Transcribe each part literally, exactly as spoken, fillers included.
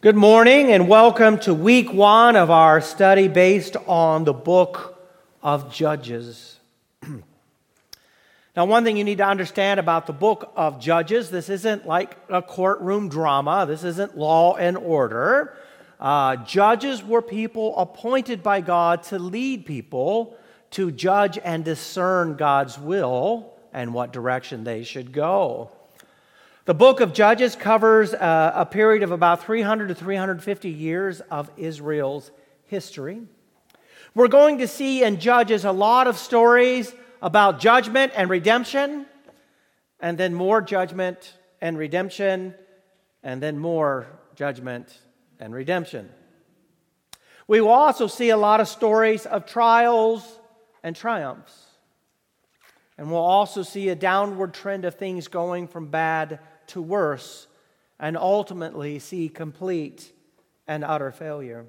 Good morning and welcome to week one of our study based on the book of Judges. Now, one thing you need to understand about the book of Judges, this isn't like a courtroom drama. This isn't Law and Order. Uh, judges were people appointed by God to lead people to judge and discern God's will and what direction they should go. The book of Judges covers uh, a period of about three hundred to three hundred fifty years of Israel's history. We're going to see in Judges a lot of stories about judgment and redemption, and then more judgment and redemption, and then more judgment and redemption. We will also see a lot of stories of trials and triumphs. And we'll also see a downward trend of things going from bad to worse, and ultimately see complete and utter failure.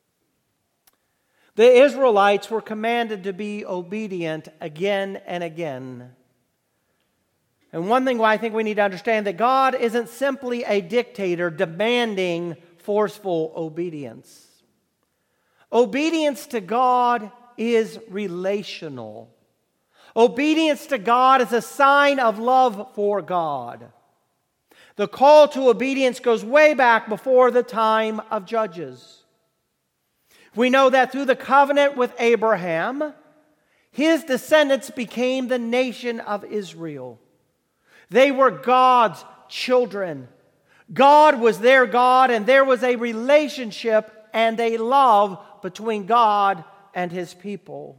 The Israelites were commanded to be obedient again and again. And one thing I think we need to understand, that God isn't simply a dictator demanding forceful obedience. Obedience to God is relational. Obedience to God is a sign of love for God. The call to obedience goes way back before the time of Judges. We know that through the covenant with Abraham, his descendants became the nation of Israel. They were God's children. God was their God, and there was a relationship and a love between God and His people.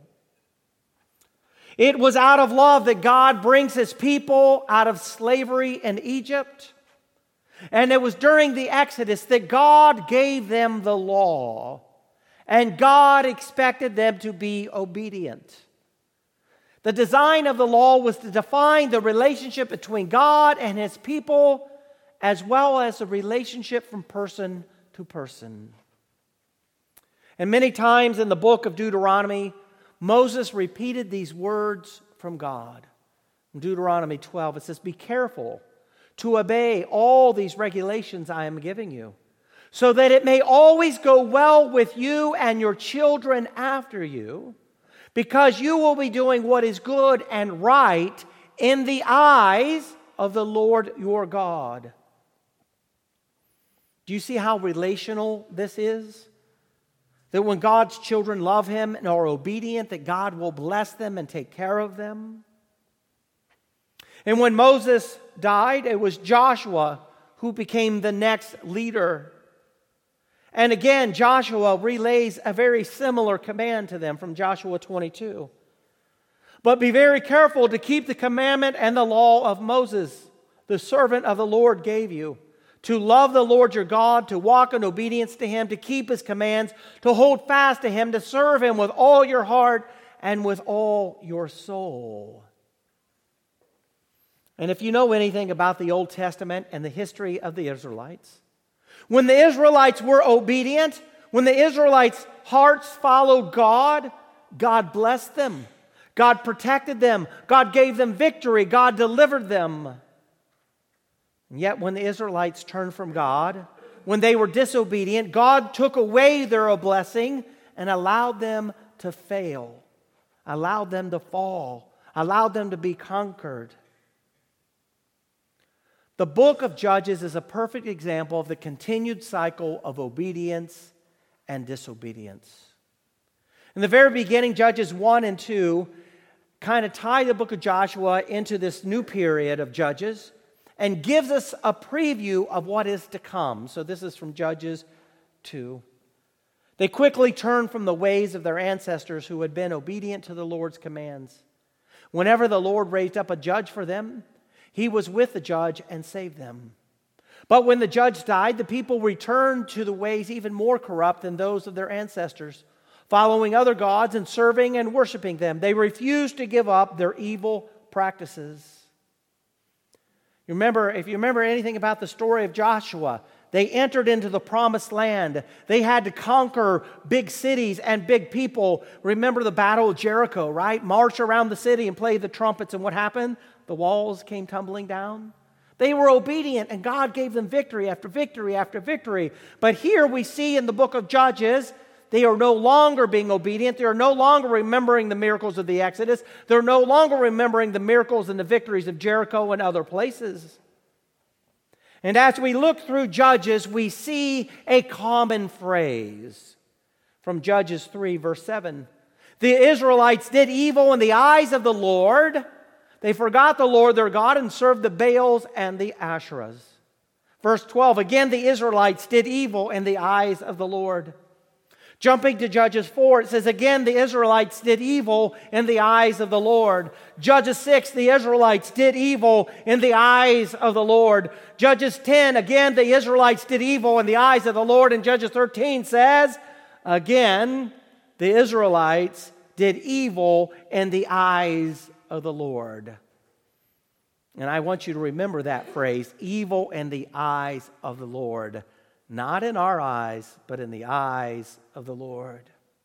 It was out of love that God brings His people out of slavery in Egypt. And it was during the Exodus that God gave them the law, and God expected them to be obedient. The design of the law was to define the relationship between God and His people, as well as the relationship from person to person. And many times in the book of Deuteronomy, Moses repeated these words from God. In Deuteronomy twelve, it says, "Be careful to obey all these regulations I am giving you, so that it may always go well with you and your children after you, because you will be doing what is good and right in the eyes of the Lord your God." Do you see how relational this is? That when God's children love Him and are obedient, that God will bless them and take care of them. And when Moses died, it was Joshua who became the next leader. And again, Joshua relays a very similar command to them from Joshua twenty-two. "But be very careful to keep the commandment and the law of Moses, the servant of the Lord gave you, to love the Lord your God, to walk in obedience to Him, to keep His commands, to hold fast to Him, to serve Him with all your heart and with all your soul." And if you know anything about the Old Testament and the history of the Israelites, when the Israelites were obedient, when the Israelites' hearts followed God, God blessed them. God protected them. God gave them victory. God delivered them. And yet when the Israelites turned from God, when they were disobedient, God took away their blessing and allowed them to fail, allowed them to fall, allowed them to be conquered. The book of Judges is a perfect example of the continued cycle of obedience and disobedience. In the very beginning, Judges one and two kind of tie the book of Joshua into this new period of Judges and gives us a preview of what is to come. So this is from Judges two. They quickly turned from the ways of their ancestors who had been obedient to the Lord's commands. Whenever the Lord raised up a judge for them, He was with the judge and saved them. But when the judge died, the people returned to the ways even more corrupt than those of their ancestors, following other gods and serving and worshiping them. They refused to give up their evil practices. You remember, if you remember anything about the story of Joshua, they entered into the promised land. They had to conquer big cities and big people. Remember the battle of Jericho, right? March around the city and play the trumpets, and what happened? The walls came tumbling down. They were obedient, and God gave them victory after victory after victory. But here we see in the book of Judges, they are no longer being obedient. They are no longer remembering the miracles of the Exodus. They're no longer remembering the miracles and the victories of Jericho and other places. And as we look through Judges, we see a common phrase from Judges three, verse seven. The Israelites did evil in the eyes of the Lord. They forgot the Lord their God and served the Baals and the Asherahs. Verse twelve, again the Israelites did evil in the eyes of the Lord. Jumping to Judges four, it says, again the Israelites did evil in the eyes of the Lord. Judges six, the Israelites did evil in the eyes of the Lord. Judges ten, again the Israelites did evil in the eyes of the Lord. And Judges thirteen says, again the Israelites did evil in the eyes of the Lord. And I want you to remember that phrase, evil in the eyes of the Lord. Not in our eyes, but in the eyes of the Lord.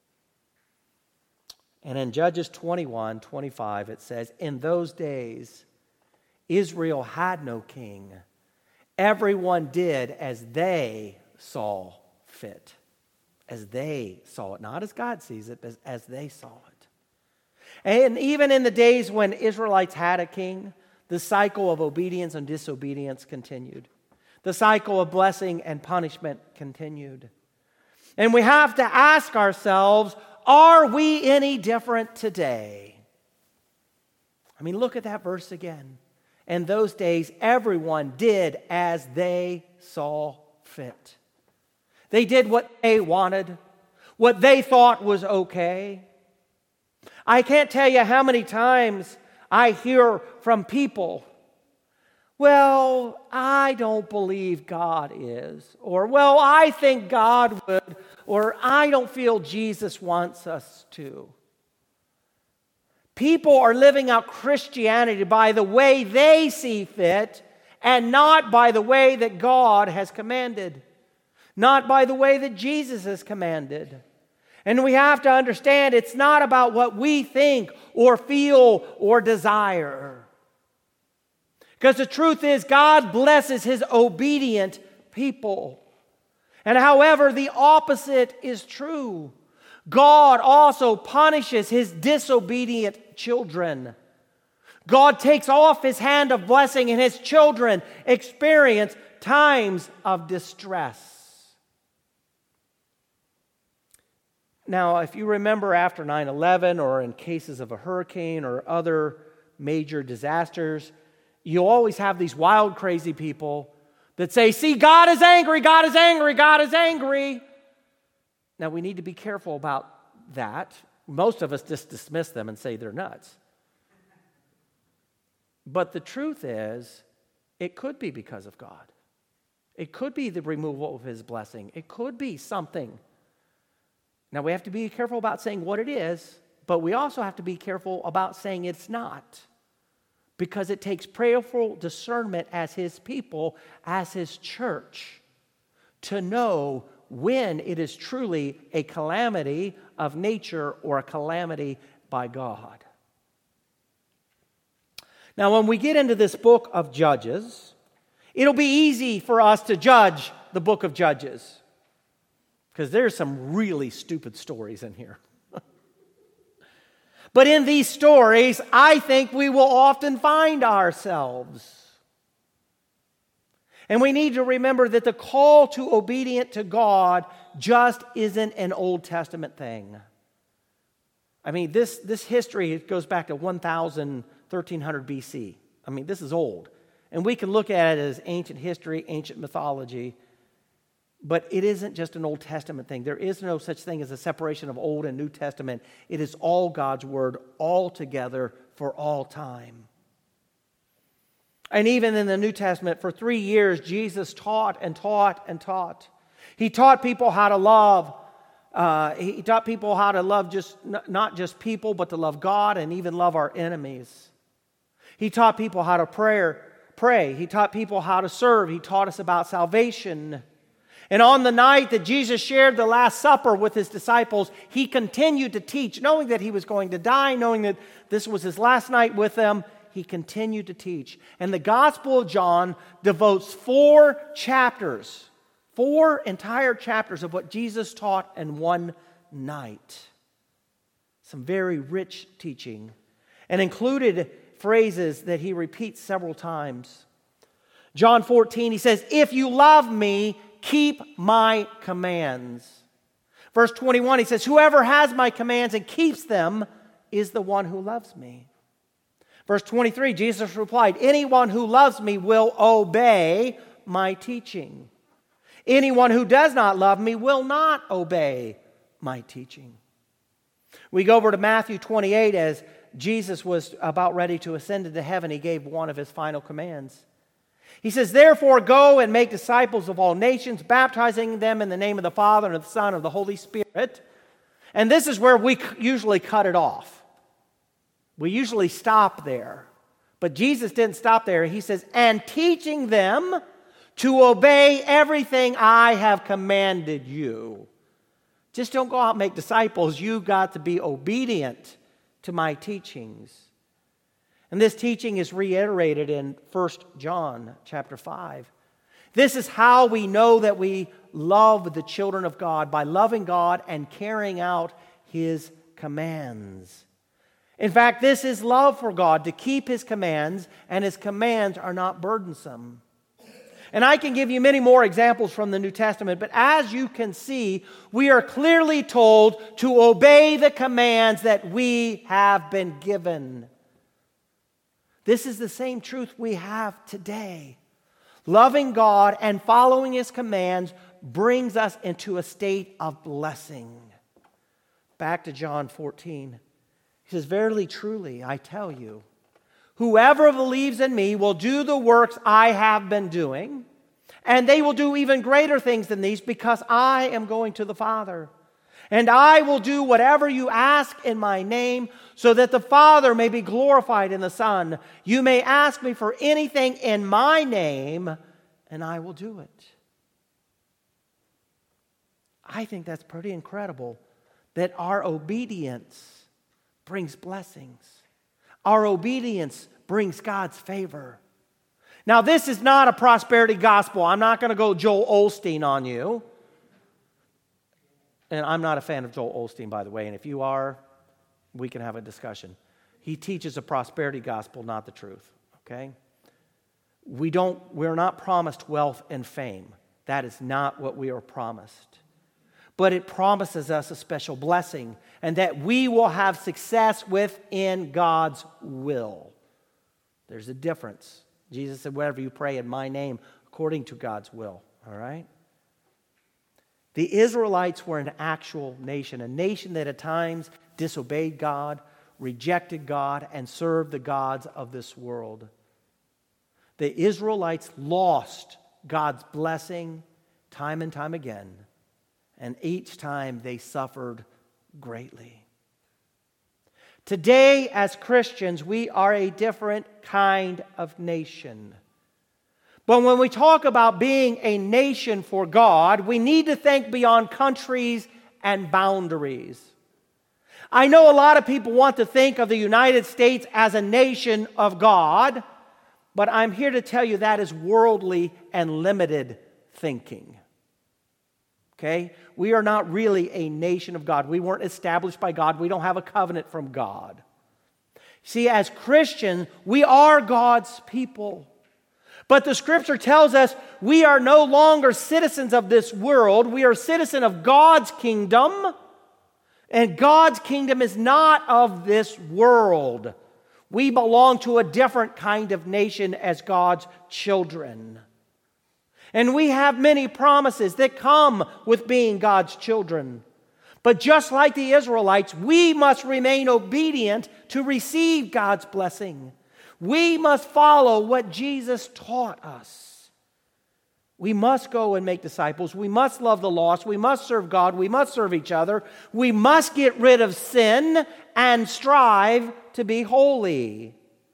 And in Judges twenty-one, twenty-five, it says, in those days, Israel had no king. Everyone did as they saw fit. As they saw it. Not as God sees it, but as they saw it. And even in the days when Israelites had a king, the cycle of obedience and disobedience continued. The cycle of blessing and punishment continued. And we have to ask ourselves, are we any different today? I mean, look at that verse again. In those days, everyone did as they saw fit. They did what they wanted, what they thought was okay. I can't tell you how many times I hear from people, well, I don't believe God is, or well, I think God would, or I don't feel Jesus wants us to. People are living out Christianity by the way they see fit and not by the way that God has commanded, not by the way that Jesus has commanded. And we have to understand it's not about what we think or feel or desire. Because the truth is, God blesses His obedient people. And however, the opposite is true. God also punishes His disobedient children. God takes off His hand of blessing, and His children experience times of distress. Now, if you remember after nine eleven or in cases of a hurricane or other major disasters, you always have these wild, crazy people that say, see, God is angry, God is angry, God is angry. Now, we need to be careful about that. Most of us just dismiss them and say they're nuts. But the truth is, it could be because of God. It could be the removal of His blessing. It could be something. Now, we have to be careful about saying what it is, but we also have to be careful about saying it's not. Because it takes prayerful discernment as His people, as His church, to know when it is truly a calamity of nature or a calamity by God. Now, when we get into this book of Judges, it'll be easy for us to judge the book of Judges. Because there's some really stupid stories in here. But in these stories, I think we will often find ourselves. And we need to remember that the call to obedience to God just isn't an Old Testament thing. I mean, this, this history goes back to one thousand, thirteen hundred B C. I mean, this is old. And we can look at it as ancient history, ancient mythology. But it isn't just an Old Testament thing. There is no such thing as a separation of Old and New Testament. It is all God's Word, all together for all time. And even in the New Testament, for three years, Jesus taught and taught and taught. He taught people how to love. Uh, he taught people how to love just not just people, but to love God and even love our enemies. He taught people how to pray. Pray. He taught people how to serve. He taught us about salvation. And on the night that Jesus shared the Last Supper with His disciples, He continued to teach, knowing that He was going to die, knowing that this was His last night with them. he continued to teach. And the Gospel of John devotes four chapters, four entire chapters of what Jesus taught in one night. Some very rich teaching, and included phrases that he repeats several times. John fourteen, he says, "If you love me, keep my commands." Verse twenty-one, he says, "Whoever has my commands and keeps them is the one who loves me." Verse twenty-three, Jesus replied, "Anyone who loves me will obey my teaching. Anyone who does not love me will not obey my teaching." We go over to Matthew twenty-eight. As Jesus was about ready to ascend into heaven, he gave one of his final commands. He says, "Therefore go and make disciples of all nations, baptizing them in the name of the Father and of the Son and of the Holy Spirit." And this is where we usually cut it off. We usually stop there. But Jesus didn't stop there. He says, "And teaching them to obey everything I have commanded you." Just don't go out and make disciples. You've got to be obedient to my teachings. And this teaching is reiterated in First John chapter five. This is how we know that we love the children of God, by loving God and carrying out His commands. In fact, this is love for God, to keep His commands, and His commands are not burdensome. And I can give you many more examples from the New Testament, but as you can see, we are clearly told to obey the commands that we have been given. This is the same truth we have today. Loving God and following His commands brings us into a state of blessing. Back to John fourteen. He says, "Verily, truly, I tell you, whoever believes in me will do the works I have been doing, and they will do even greater things than these, because I am going to the Father. And I will do whatever you ask in my name, so that the Father may be glorified in the Son. You may ask me for anything in my name, and I will do it." I think that's pretty incredible, that our obedience brings blessings. Our obedience brings God's favor. Now, this is not a prosperity gospel. I'm not going to go Joel Osteen on you. And I'm not a fan of Joel Osteen, by the way. And if you are, we can have a discussion. He teaches a prosperity gospel, not the truth. Okay? We don't, we're not promised wealth and fame. That is not what we are promised. But it promises us a special blessing, and that we will have success within God's will. There's a difference. Jesus said, "Whatever you pray in my name, according to God's will." All right? The Israelites were an actual nation, a nation that at times disobeyed God, rejected God, and served the gods of this world. The Israelites lost God's blessing time and time again, and each time they suffered greatly. Today, as Christians, we are a different kind of nation. But when we talk about being a nation for God, we need to think beyond countries and boundaries. I know a lot of people want to think of the United States as a nation of God, but I'm here to tell you that is worldly and limited thinking. Okay? We are not really a nation of God. We weren't established by God. We don't have a covenant from God. See, as Christians, we are God's people. But the Scripture tells us we are no longer citizens of this world. We are citizens of God's kingdom. And God's kingdom is not of this world. We belong to a different kind of nation as God's children. And we have many promises that come with being God's children. But just like the Israelites, we must remain obedient to receive God's blessing. We must follow what Jesus taught us. We must go and make disciples. We must love the lost. We must serve God. We must serve each other. We must get rid of sin and strive to be holy.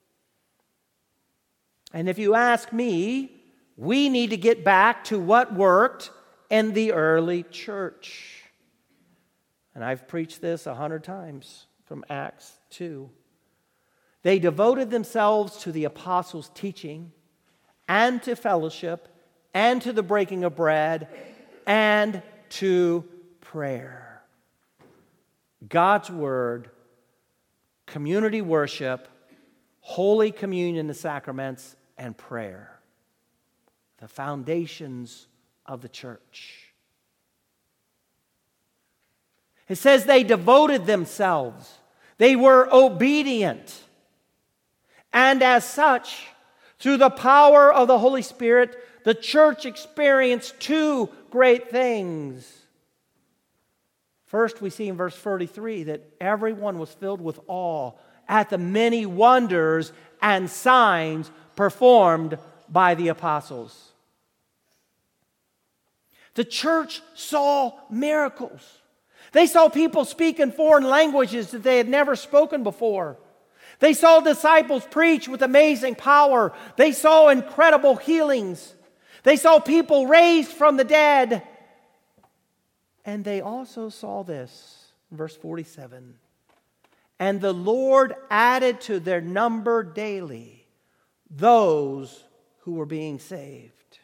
And if you ask me, we need to get back to what worked in the early church. And I've preached this a hundred times from Acts two. They devoted themselves to the apostles' teaching and to fellowship and to the breaking of bread and to prayer. God's Word, community worship, Holy Communion, the sacraments, and prayer. The foundations of the church. It says they devoted themselves. They were obedient. And as such, through the power of the Holy Spirit, the church experienced two great things. First, we see in verse thirty-three that everyone was filled with awe at the many wonders and signs performed by the apostles. The church saw miracles. They saw people speak in foreign languages that they had never spoken before. They saw disciples preach with amazing power. They saw incredible healings. They saw people raised from the dead. And they also saw this, verse forty-seven. And the Lord added to their number daily those who were being saved.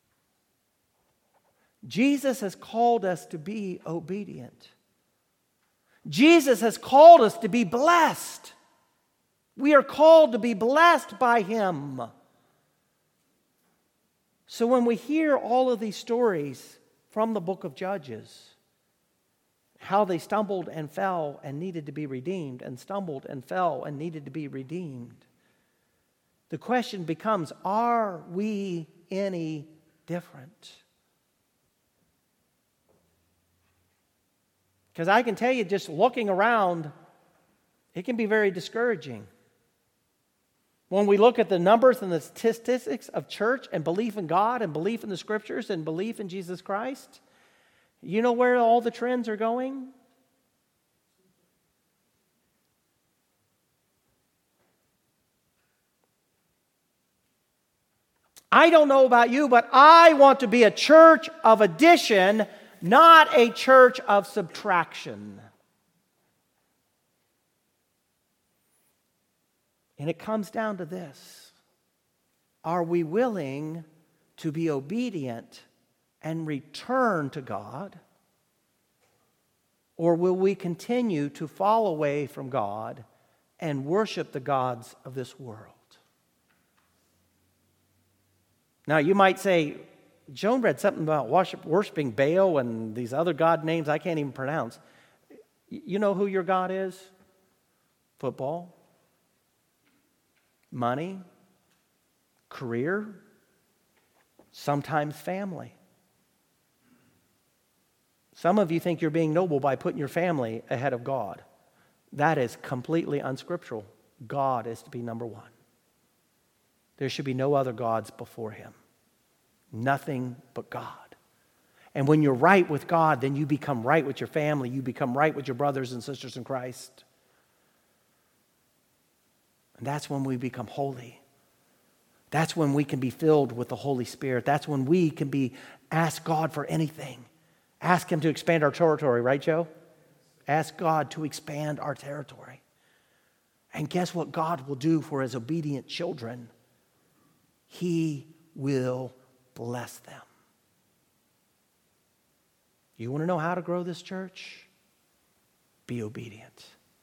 Jesus has called us to be obedient. Jesus has called us to be blessed. We are called to be blessed by Him. So when we hear all of these stories from the book of Judges, how they stumbled and fell and needed to be redeemed, and stumbled and fell and needed to be redeemed, the question becomes, are we any different? Because I can tell you, just looking around, it can be very discouraging. When we look at the numbers and the statistics of church and belief in God and belief in the Scriptures and belief in Jesus Christ, you know where all the trends are going? I don't know about you, but I want to be a church of addition, not a church of subtraction. And it comes down to this. Are we willing to be obedient and return to God? Or will we continue to fall away from God and worship the gods of this world? Now, you might say, Joan read something about worship, worshiping Baal and these other god names I can't even pronounce. You know who your God is? Football, money, career, sometimes family. Some of you think you're being noble by putting your family ahead of God. That is completely unscriptural. God is to be number one. There should be no other gods before Him. Nothing but God. And when you're right with God, then you become right with your family. You become right with your brothers and sisters in Christ. And that's when we become holy. That's when we can be filled with the Holy Spirit. That's when we can be ask God for anything. Ask Him to expand our territory, right, Joe? Ask God to expand our territory. And guess what God will do for His obedient children? He will bless them. You want to know how to grow this church? Be obedient.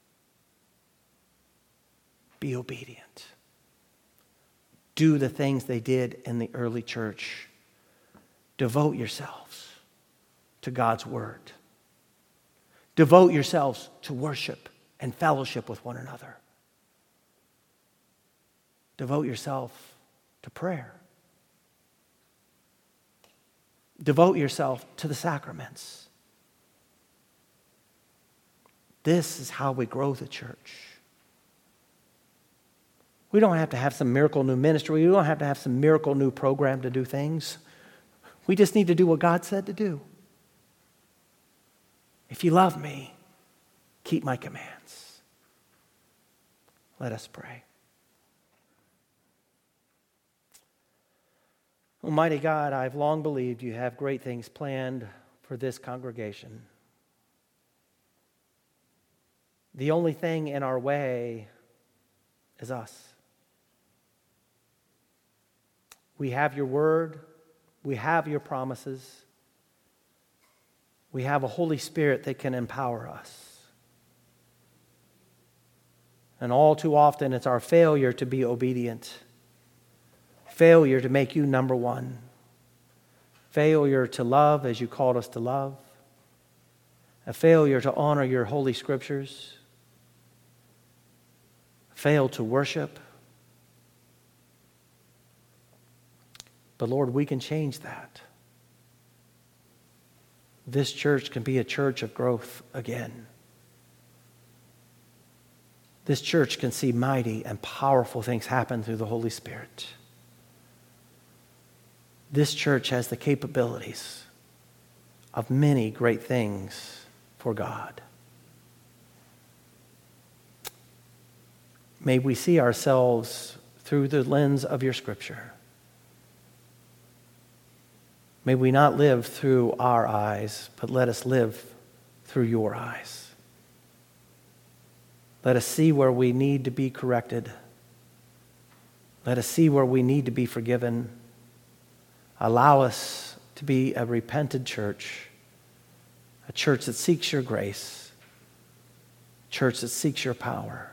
Be obedient. Do the things they did in the early church. Devote yourselves to God's Word. Devote yourselves to worship and fellowship with one another. Devote yourself to prayer. Devote yourself to the sacraments. This is how we grow the church. We don't have to have some miracle new ministry. We don't have to have some miracle new program to do things. We just need to do what God said to do. If you love me, keep my commands. Let us pray. Almighty God, I've long believed you have great things planned for this congregation. The only thing in our way as us. We have your word. We have your promises. We have a Holy Spirit that can empower us. And all too often, it's our failure to be obedient, failure to make you number one, failure to love as you called us to love, a failure to honor your holy scriptures, fail to worship. But Lord, we can change that. This church can be a church of growth again. This church can see mighty and powerful things happen through the Holy Spirit. This church has the capabilities of many great things for God. May we see ourselves through the lens of your Scripture. May we not live through our eyes, but let us live through your eyes. Let us see where we need to be corrected. Let us see where we need to be forgiven. Allow us to be a repentant church, a church that seeks your grace, a church that seeks your power,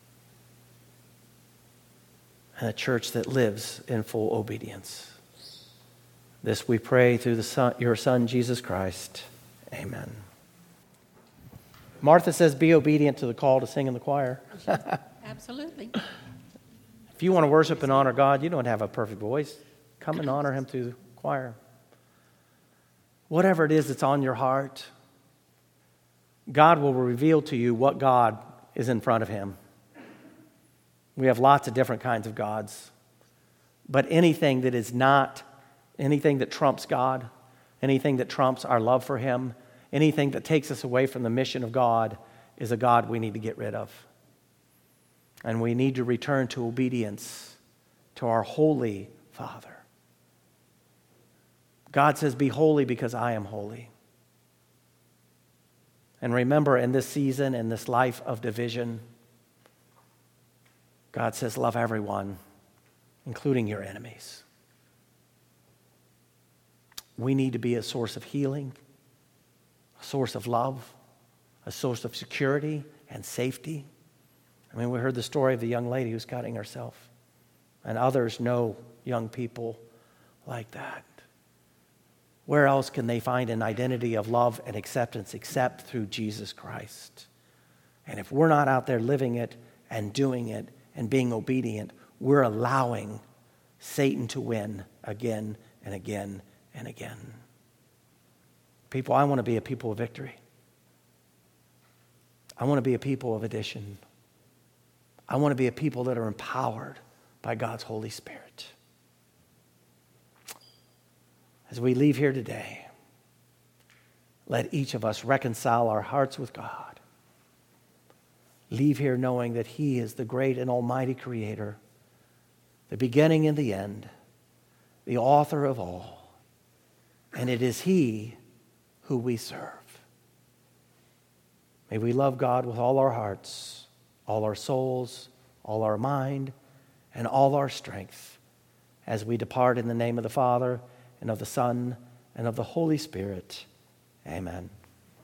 and a church that lives in full obedience. This we pray through the son, your Son, Jesus Christ. Amen. Martha says, be obedient to the call to sing in the choir. Absolutely. If you want to worship and honor God, you don't have a perfect voice. Come and honor him through the choir. Whatever it is that's on your heart, God will reveal to you what God is in front of him. We have lots of different kinds of gods. But anything that is not, anything that trumps God, anything that trumps our love for him, anything that takes us away from the mission of God is a God we need to get rid of. And we need to return to obedience to our holy Father. God says, be holy because I am holy. And remember, in this season, in this life of division, God says, love everyone, including your enemies. We need to be a source of healing, a source of love, a source of security and safety. I mean, we heard the story of the young lady who's cutting herself, and others know young people like that. Where else can they find an identity of love and acceptance except through Jesus Christ? And if we're not out there living it and doing it and being obedient, we're allowing Satan to win again and again and again. People, I want to be a people of victory. I want to be a people of addition. I want to be a people that are empowered by God's Holy Spirit. As we leave here today, let each of us reconcile our hearts with God. Leave here knowing that he is the great and almighty creator, the beginning and the end, the author of all. And it is he who we serve. May we love God with all our hearts, all our souls, all our mind, and all our strength as we depart in the name of the Father, and of the Son, and of the Holy Spirit. Amen.